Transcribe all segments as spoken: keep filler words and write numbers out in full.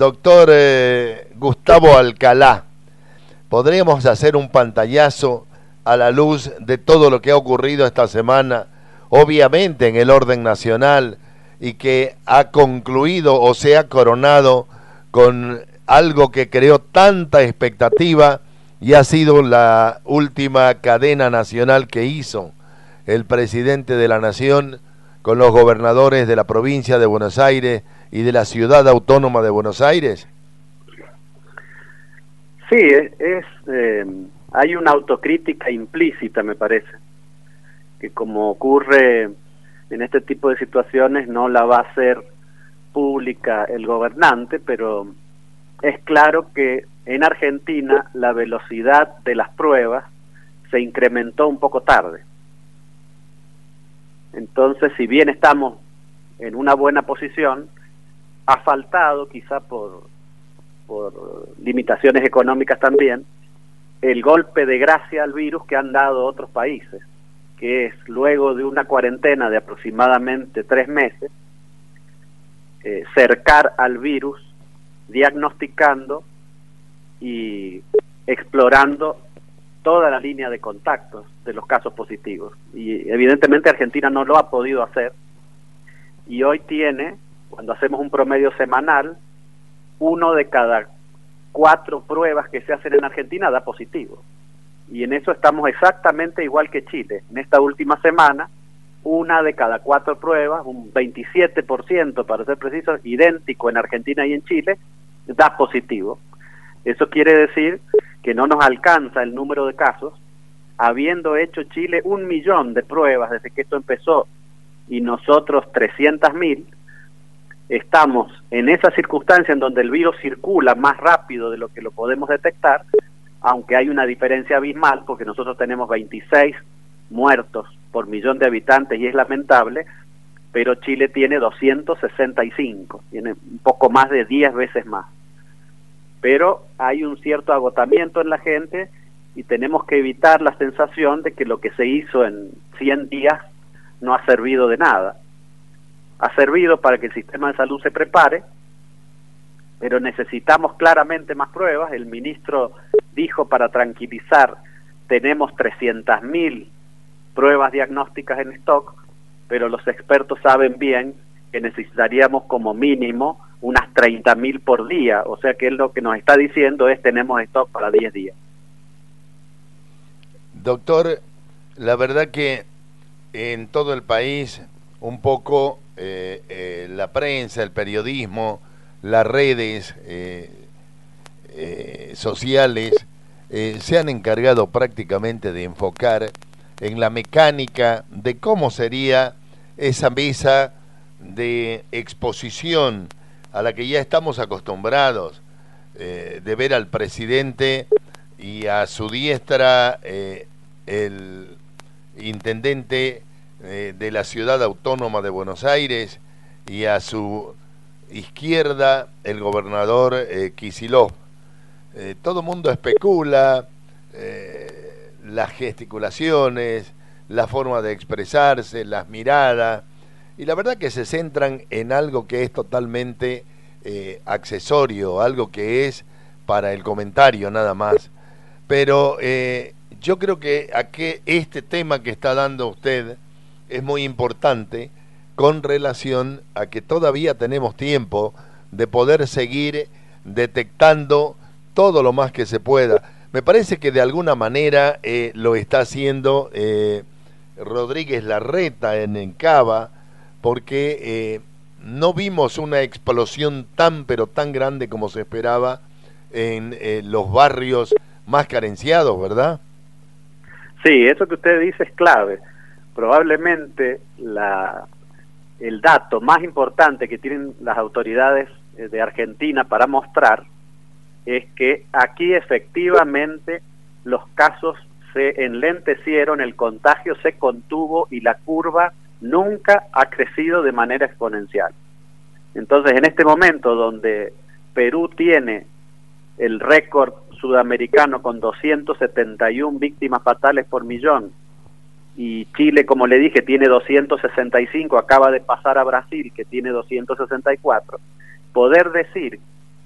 doctor eh, Gustavo Alcalá, ¿podríamos hacer un pantallazo a la luz de todo lo que ha ocurrido esta semana, obviamente en el orden nacional, y que ha concluido o se ha coronado con algo que creó tanta expectativa y ha sido la última cadena nacional que hizo el presidente de la Nación con los gobernadores de la provincia de Buenos Aires y de la ciudad autónoma de Buenos Aires? Sí, es, es eh, hay una autocrítica implícita, me parece, que como ocurre en este tipo de situaciones no la va a hacer pública el gobernante, pero es claro que en Argentina la velocidad de las pruebas se incrementó un poco tarde. Entonces, si bien estamos en una buena posición, ha faltado, quizá por, por limitaciones económicas también, el golpe de gracia al virus que han dado otros países, que es luego de una cuarentena de aproximadamente tres meses, eh, cercar al virus, diagnosticando y explorando toda la línea de contactos de los casos positivos. Y evidentemente Argentina no lo ha podido hacer, y hoy tiene, cuando hacemos un promedio semanal, uno de cada cuatro pruebas que se hacen en Argentina da positivo. Y en eso estamos exactamente igual que Chile. En esta última semana, una de cada cuatro pruebas, un veintisiete por ciento para ser preciso, idéntico en Argentina y en Chile, da positivo. Eso quiere decir que no nos alcanza el número de casos, habiendo hecho Chile un millón de pruebas desde que esto empezó y nosotros trescientas mil. Estamos en esa circunstancia en donde el virus circula más rápido de lo que lo podemos detectar, aunque hay una diferencia abismal, porque nosotros tenemos veintiséis muertos por millón de habitantes y es lamentable, pero Chile tiene doscientos sesenta y cinco, tiene un poco más de diez veces más. Pero hay un cierto agotamiento en la gente y tenemos que evitar la sensación de que lo que se hizo en cien días no ha servido de nada. Ha servido para que el sistema de salud se prepare, pero necesitamos claramente más pruebas. El ministro dijo, para tranquilizar, tenemos trescientas mil pruebas diagnósticas en stock, pero los expertos saben bien que necesitaríamos como mínimo unas treinta mil por día, o sea que él lo que nos está diciendo es tenemos stock para diez días. Doctor, la verdad que en todo el país un poco eh, eh, la prensa, el periodismo, las redes eh, eh, sociales eh, se han encargado prácticamente de enfocar en la mecánica de cómo sería esa mesa de exposición a la que ya estamos acostumbrados, eh, de ver al presidente y a su diestra eh, el intendente eh, de la ciudad autónoma de Buenos Aires y a su izquierda el gobernador eh, Kicillof. Eh, todo el mundo especula eh, las gesticulaciones, la forma de expresarse, las miradas, y la verdad que se centran en algo que es totalmente eh, accesorio, algo que es para el comentario nada más. Pero eh, yo creo que aquí este tema que está dando usted es muy importante con relación a que todavía tenemos tiempo de poder seguir detectando todo lo más que se pueda. Me parece que de alguna manera eh, lo está haciendo eh, Rodríguez Larreta en, en Cava, porque eh, no vimos una explosión tan pero tan grande como se esperaba en eh, los barrios más carenciados, ¿verdad? Sí, eso que usted dice es clave. Probablemente la, el dato más importante que tienen las autoridades de Argentina para mostrar es que aquí efectivamente los casos se enlentecieron, el contagio se contuvo y la curva nunca ha crecido de manera exponencial. Entonces, en este momento donde Perú tiene el récord sudamericano con doscientas setenta y una víctimas fatales por millón, y Chile, como le dije, tiene doscientos sesenta y cinco, acaba de pasar a Brasil, que tiene doscientos sesenta y cuatro, poder decir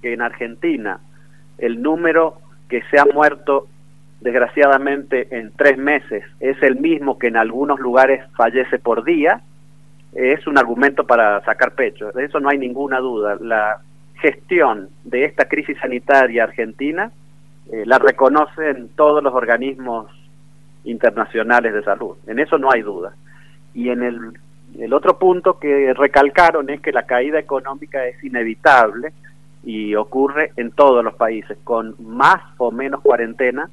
que en Argentina el número que se ha muerto desgraciadamente en tres meses es el mismo que en algunos lugares fallece por día, es un argumento para sacar pecho. De eso no hay ninguna duda. La gestión de esta crisis sanitaria argentina eh, la reconocen todos los organismos internacionales de salud. En eso no hay duda. Y en el, el otro punto que recalcaron es que la caída económica es inevitable y ocurre en todos los países, con más o menos cuarentena.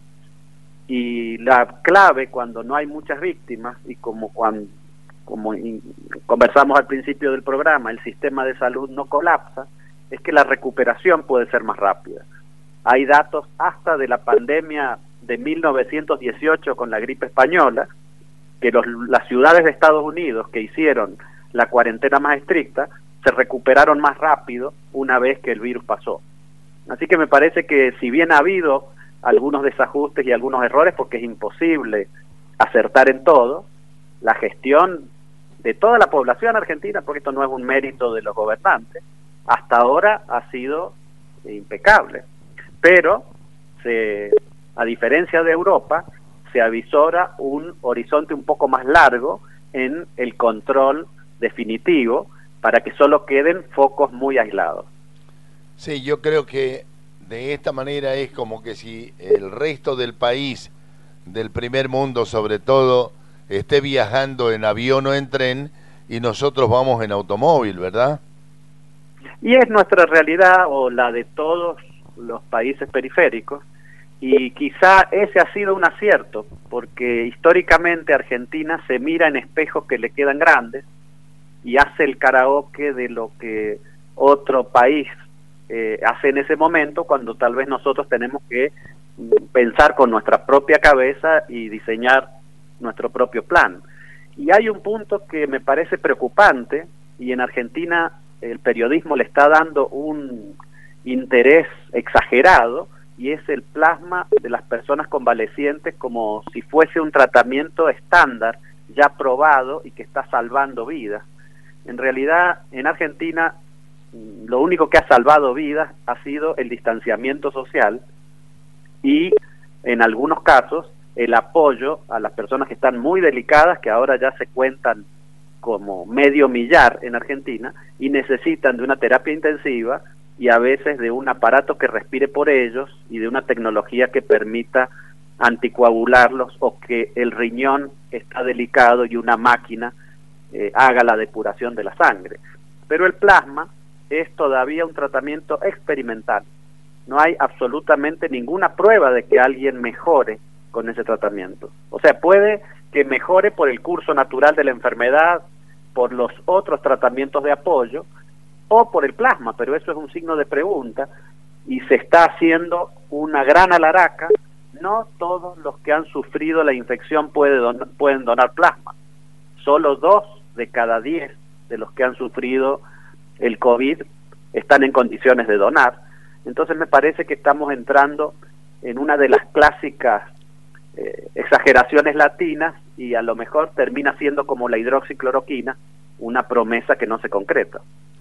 Y la clave, cuando no hay muchas víctimas, y como cuando como in, conversamos al principio del programa, el sistema de salud no colapsa, es que la recuperación puede ser más rápida. Hay datos hasta de la pandemia de mil novecientos dieciocho con la gripe española, que los, las ciudades de Estados Unidos que hicieron la cuarentena más estricta se recuperaron más rápido una vez que el virus pasó. Así que me parece que si bien ha habido algunos desajustes y algunos errores, porque es imposible acertar en todo, la gestión de toda la población argentina, porque esto no es un mérito de los gobernantes, hasta ahora ha sido impecable. Pero, se, a diferencia de Europa, se avisora un horizonte un poco más largo en el control definitivo, para que solo queden focos muy aislados. Sí, yo creo que de esta manera es como que si el resto del país, del primer mundo sobre todo, esté viajando en avión o en tren y nosotros vamos en automóvil, ¿verdad? Y es nuestra realidad, o la de todos los países periféricos, y quizá ese ha sido un acierto, porque históricamente Argentina se mira en espejos que le quedan grandes y hace el karaoke de lo que otro país eh, hace en ese momento, cuando tal vez nosotros tenemos que pensar con nuestra propia cabeza y diseñar nuestro propio plan. Y hay un punto que me parece preocupante, y en Argentina el periodismo le está dando un interés exagerado, y es el plasma de las personas convalecientes como si fuese un tratamiento estándar ya probado y que está salvando vidas. En realidad, en Argentina, lo único que ha salvado vidas ha sido el distanciamiento social y, en algunos casos, el apoyo a las personas que están muy delicadas, que ahora ya se cuentan como medio millar en Argentina, y necesitan de una terapia intensiva y a veces de un aparato que respire por ellos y de una tecnología que permita anticoagularlos, o que el riñón está delicado y una máquina Eh, haga la depuración de la sangre. Pero el plasma es todavía un tratamiento experimental. No hay absolutamente ninguna prueba de que alguien mejore con ese tratamiento. O sea, puede que mejore por el curso natural de la enfermedad, por los otros tratamientos de apoyo, o por el plasma, pero eso es un signo de pregunta, y se está haciendo una gran alaraca. No todos los que han sufrido la infección puede don- pueden donar plasma. Solo dos de cada diez de los que han sufrido el COVID están en condiciones de donar. Entonces me parece que estamos entrando en una de las clásicas eh, exageraciones latinas, y a lo mejor termina siendo como la hidroxicloroquina, una promesa que no se concreta.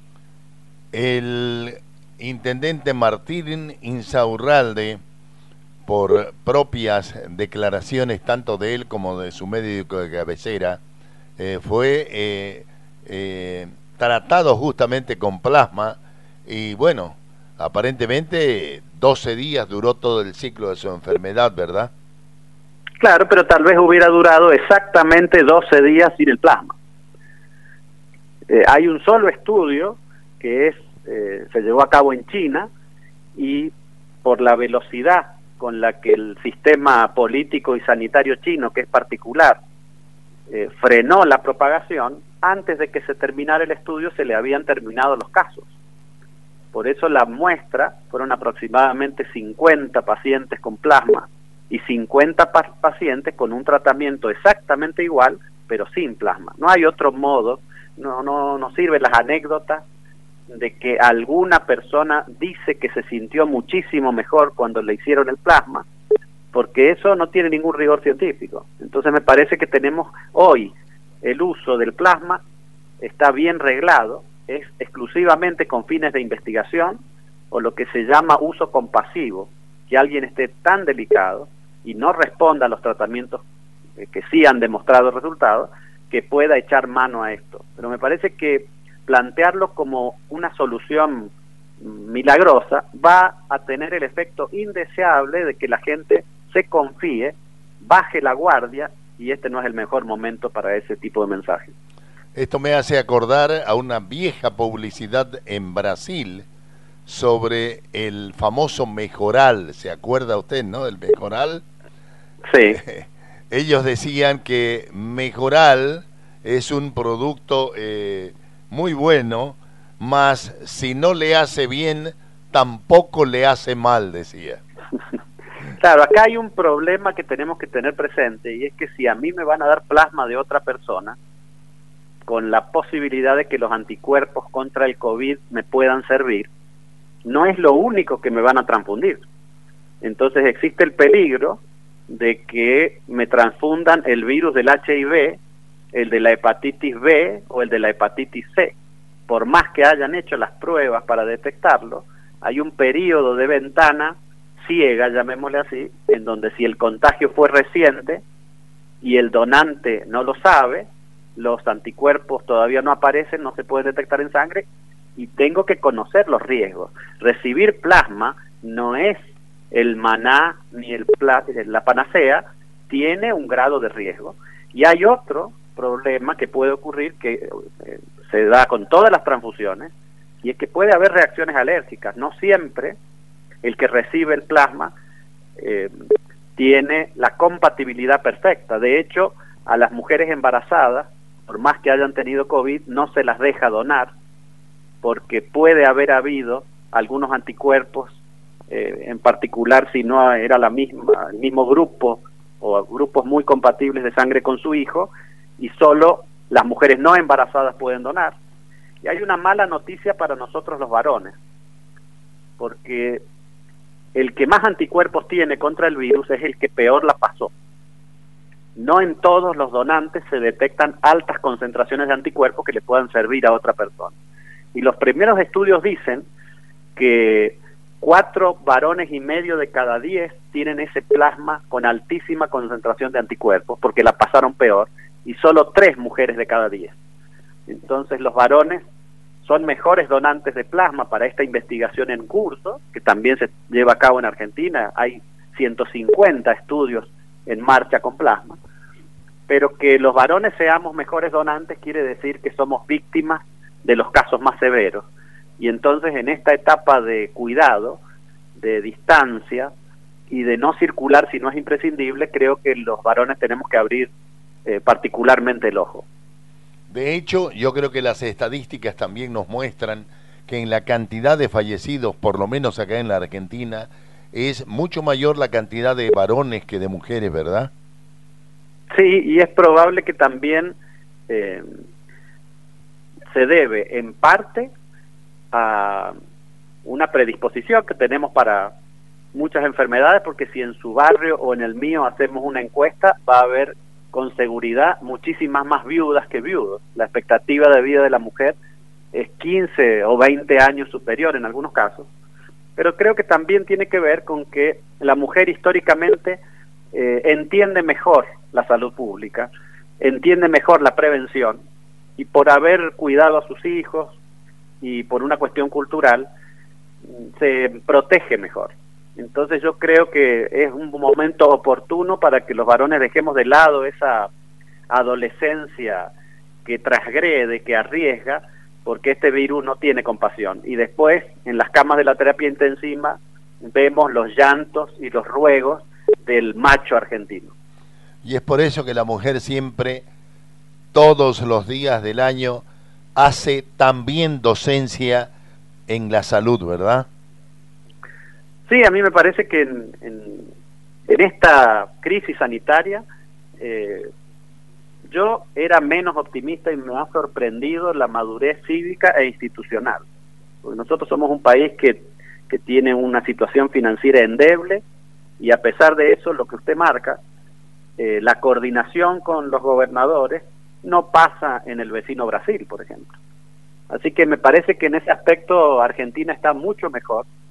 El intendente Martín Insaurralde, por propias declaraciones tanto de él como de su médico de cabecera, Eh, fue eh, eh, tratado justamente con plasma, y bueno, aparentemente doce días duró todo el ciclo de su enfermedad, ¿verdad? Claro, pero tal vez hubiera durado exactamente doce días sin el plasma. Eh, hay un solo estudio que es eh, se llevó a cabo en China, y por la velocidad con la que el sistema político y sanitario chino, que es particular, Eh, frenó la propagación, antes de que se terminara el estudio se le habían terminado los casos. Por eso la muestra fueron aproximadamente cincuenta pacientes con plasma y cincuenta pa pacientes con un tratamiento exactamente igual, pero sin plasma. No hay otro modo, no, no, no sirven las anécdotas de que alguna persona dice que se sintió muchísimo mejor cuando le hicieron el plasma, porque eso no tiene ningún rigor científico. Entonces me parece que tenemos hoy el uso del plasma está bien reglado, es exclusivamente con fines de investigación, o lo que se llama uso compasivo, que alguien esté tan delicado y no responda a los tratamientos eh, que sí han demostrado resultados, que pueda echar mano a esto. Pero me parece que plantearlo como una solución milagrosa va a tener el efecto indeseable de que la gente se confíe, baje la guardia, y este no es el mejor momento para ese tipo de mensajes. Esto me hace acordar a una vieja publicidad en Brasil sobre el famoso Mejoral. ¿Se acuerda usted, no, del Mejoral? Sí. Ellos decían que Mejoral es un producto eh, muy bueno, mas si no le hace bien, tampoco le hace mal, decía. Claro, acá hay un problema que tenemos que tener presente, y es que si a mí me van a dar plasma de otra persona, con la posibilidad de que los anticuerpos contra el COVID me puedan servir, no es lo único que me van a transfundir. Entonces existe el peligro de que me transfundan el virus del H I V, el de la hepatitis B o el de la hepatitis C. Por más que hayan hecho las pruebas para detectarlo, hay un periodo de ventana ciega, llamémosle así, en donde si el contagio fue reciente y el donante no lo sabe, los anticuerpos todavía no aparecen, no se pueden detectar en sangre, y tengo que conocer los riesgos. Recibir plasma no es el maná ni el pla la panacea, tiene un grado de riesgo. Y hay otro problema que puede ocurrir, que eh, se da con todas las transfusiones, y es que puede haber reacciones alérgicas. No siempre el que recibe el plasma eh, tiene la compatibilidad perfecta. De hecho, a las mujeres embarazadas, por más que hayan tenido COVID, no se las deja donar, porque puede haber habido algunos anticuerpos, eh, en particular si no era la misma, el mismo grupo o grupos muy compatibles de sangre con su hijo, y solo las mujeres no embarazadas pueden donar. Y hay una mala noticia para nosotros los varones, porque el que más anticuerpos tiene contra el virus es el que peor la pasó. No en todos los donantes se detectan altas concentraciones de anticuerpos que le puedan servir a otra persona. Y los primeros estudios dicen que cuatro varones y medio de cada diez tienen ese plasma con altísima concentración de anticuerpos porque la pasaron peor, y solo tres mujeres de cada diez. Entonces los varones son mejores donantes de plasma para esta investigación en curso, que también se lleva a cabo en Argentina. Hay ciento cincuenta estudios en marcha con plasma, pero que los varones seamos mejores donantes quiere decir que somos víctimas de los casos más severos. Y entonces en esta etapa de cuidado, de distancia y de no circular si no es imprescindible, creo que los varones tenemos que abrir eh, particularmente el ojo. De hecho, yo creo que las estadísticas también nos muestran que en la cantidad de fallecidos, por lo menos acá en la Argentina, es mucho mayor la cantidad de varones que de mujeres, ¿verdad? Sí, y es probable que también eh, se debe en parte a una predisposición que tenemos para muchas enfermedades, porque si en su barrio o en el mío hacemos una encuesta, va a haber con seguridad muchísimas más viudas que viudos. La expectativa de vida de la mujer es quince o veinte años superior en algunos casos, pero creo que también tiene que ver con que la mujer históricamente eh, entiende mejor la salud pública, entiende mejor la prevención, y por haber cuidado a sus hijos y por una cuestión cultural, se protege mejor. Entonces yo creo que es un momento oportuno para que los varones dejemos de lado esa adolescencia que transgrede, que arriesga, porque este virus no tiene compasión. Y después, en las camas de la terapia intensiva, vemos los llantos y los ruegos del macho argentino. Y es por eso que la mujer siempre, todos los días del año, hace también docencia en la salud, ¿verdad? Sí, a mí me parece que en, en, en esta crisis sanitaria eh, yo era menos optimista y me ha sorprendido la madurez cívica e institucional. Porque nosotros somos un país que, que tiene una situación financiera endeble, y a pesar de eso, lo que usted marca, eh, la coordinación con los gobernadores no pasa en el vecino Brasil, por ejemplo. Así que me parece que en ese aspecto Argentina está mucho mejor,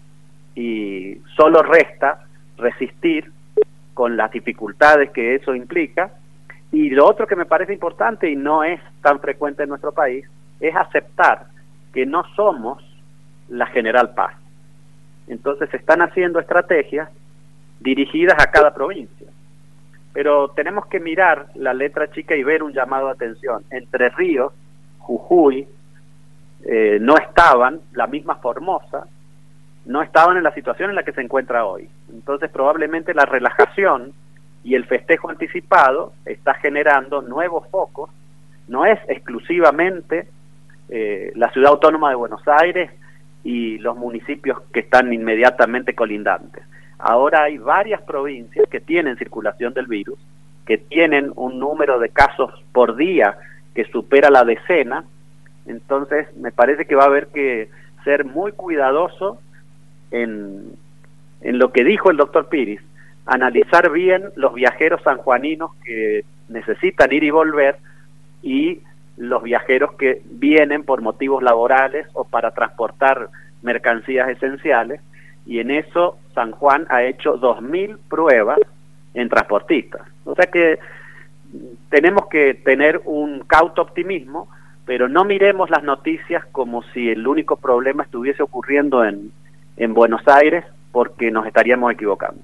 y solo resta resistir con las dificultades que eso implica. Y lo otro que me parece importante y no es tan frecuente en nuestro país es aceptar que no somos la General Paz. Entonces se están haciendo estrategias dirigidas a cada provincia. Pero tenemos que mirar la letra chica y ver un llamado de atención. Entre Ríos, Jujuy, eh, no estaban, la misma Formosa, no estaban en la situación en la que se encuentra hoy. Entonces probablemente la relajación y el festejo anticipado está generando nuevos focos. No es exclusivamente eh, la Ciudad Autónoma de Buenos Aires y los municipios que están inmediatamente colindantes. Ahora hay varias provincias que tienen circulación del virus, que tienen un número de casos por día que supera la decena. Entonces me parece que va a haber que ser muy cuidadoso en, en lo que dijo el doctor Piris, analizar bien los viajeros sanjuaninos que necesitan ir y volver y los viajeros que vienen por motivos laborales o para transportar mercancías esenciales, y en eso San Juan ha hecho dos mil pruebas en transportistas. O sea que tenemos que tener un cauto optimismo, pero no miremos las noticias como si el único problema estuviese ocurriendo en, en Buenos Aires, porque nos estaríamos equivocando.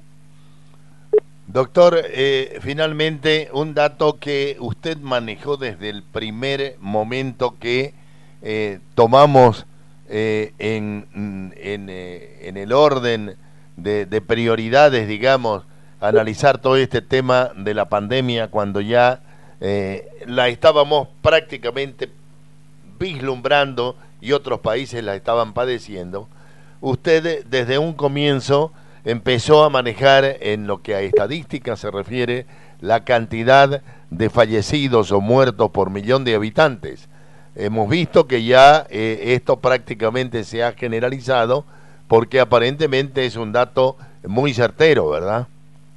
Doctor, eh, finalmente un dato que usted manejó desde el primer momento que eh, tomamos eh, en, en, eh, en el orden de, de prioridades, digamos, analizar todo este tema de la pandemia cuando ya eh, la estábamos prácticamente vislumbrando y otros países la estaban padeciendo. Usted desde un comienzo empezó a manejar, en lo que a estadísticas se refiere, la cantidad de fallecidos o muertos por millón de habitantes. Hemos visto que ya eh, esto prácticamente se ha generalizado, porque aparentemente es un dato muy certero, ¿verdad?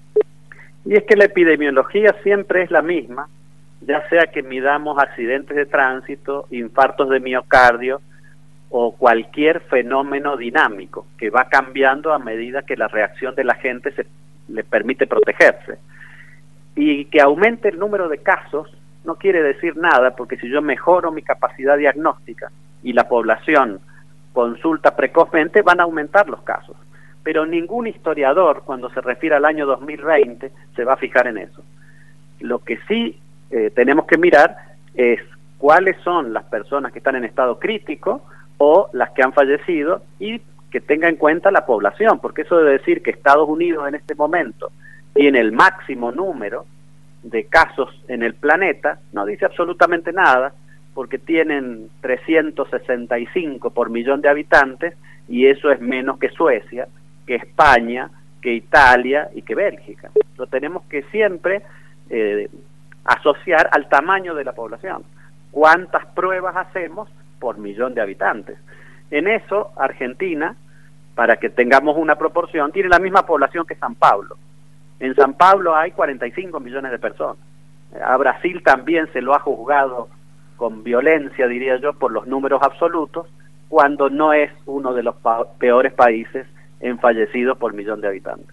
Y es que la epidemiología siempre es la misma, ya sea que midamos accidentes de tránsito, infartos de miocardio o cualquier fenómeno dinámico que va cambiando a medida que la reacción de la gente se le permite protegerse. Y que aumente el número de casos no quiere decir nada, porque si yo mejoro mi capacidad diagnóstica y la población consulta precozmente, van a aumentar los casos. Pero ningún historiador, cuando se refiere al año dos mil veinte, se va a fijar en eso. Lo que sí eh, tenemos que mirar es cuáles son las personas que están en estado crítico o las que han fallecido, y que tenga en cuenta la población, porque eso debe decir que Estados Unidos en este momento tiene el máximo número de casos en el planeta, no dice absolutamente nada, porque tienen trescientos sesenta y cinco por millón de habitantes, y eso es menos que Suecia, que España, que Italia y que Bélgica. Lo tenemos que siempre eh, asociar al tamaño de la población. ¿Cuántas pruebas hacemos por millón de habitantes? En eso, Argentina, para que tengamos una proporción, tiene la misma población que San Pablo. En San Pablo hay cuarenta y cinco millones de personas. A Brasil también se lo ha juzgado con violencia, diría yo, por los números absolutos, cuando no es uno de los pa- peores países en fallecidos por millón de habitantes.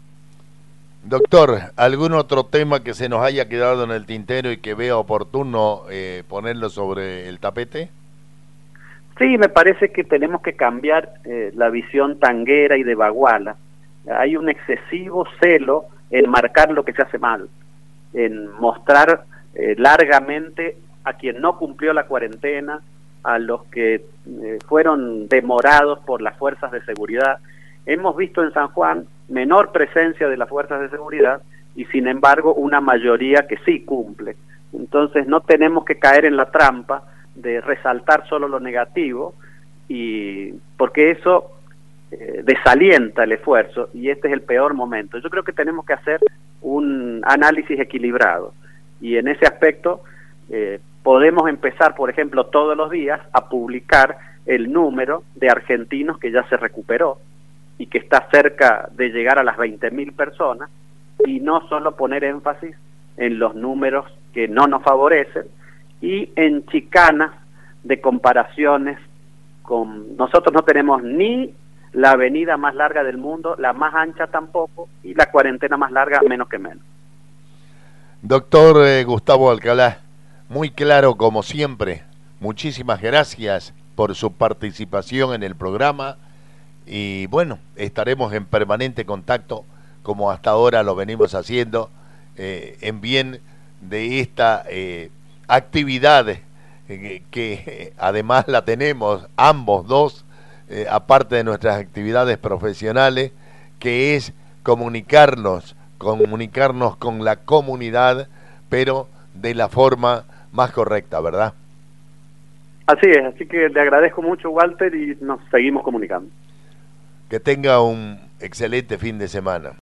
Doctor, ¿algún otro tema que se nos haya quedado en el tintero y que vea oportuno eh, ponerlo sobre el tapete? Sí, me parece que tenemos que cambiar eh, la visión tanguera y de baguala. Hay un excesivo celo en marcar lo que se hace mal, en mostrar eh, largamente a quien no cumplió la cuarentena, a los que eh, fueron demorados por las fuerzas de seguridad. Hemos visto en San Juan menor presencia de las fuerzas de seguridad y sin embargo una mayoría que sí cumple. Entonces no tenemos que caer en la trampa de resaltar solo lo negativo, y porque eso eh, desalienta el esfuerzo, y este es el peor momento. Yo creo que tenemos que hacer un análisis equilibrado, y en ese aspecto eh, podemos empezar, por ejemplo, todos los días a publicar el número de argentinos que ya se recuperó y que está cerca de llegar a las veinte mil personas, y no solo poner énfasis en los números que no nos favorecen y en chicanas de comparaciones con... Nosotros no tenemos ni la avenida más larga del mundo, la más ancha tampoco, y la cuarentena más larga menos que menos. Doctor eh, Gustavo Alcalá, muy claro como siempre. Muchísimas gracias por su participación en el programa y bueno, estaremos en permanente contacto como hasta ahora lo venimos haciendo eh, en bien de esta eh, actividad eh, que eh, además la tenemos ambos dos, eh, aparte de nuestras actividades profesionales, que es comunicarnos, comunicarnos con la comunidad, pero de la forma más correcta, ¿verdad? Así es, así que le agradezco mucho, Walter, y nos seguimos comunicando. Que tenga un excelente fin de semana.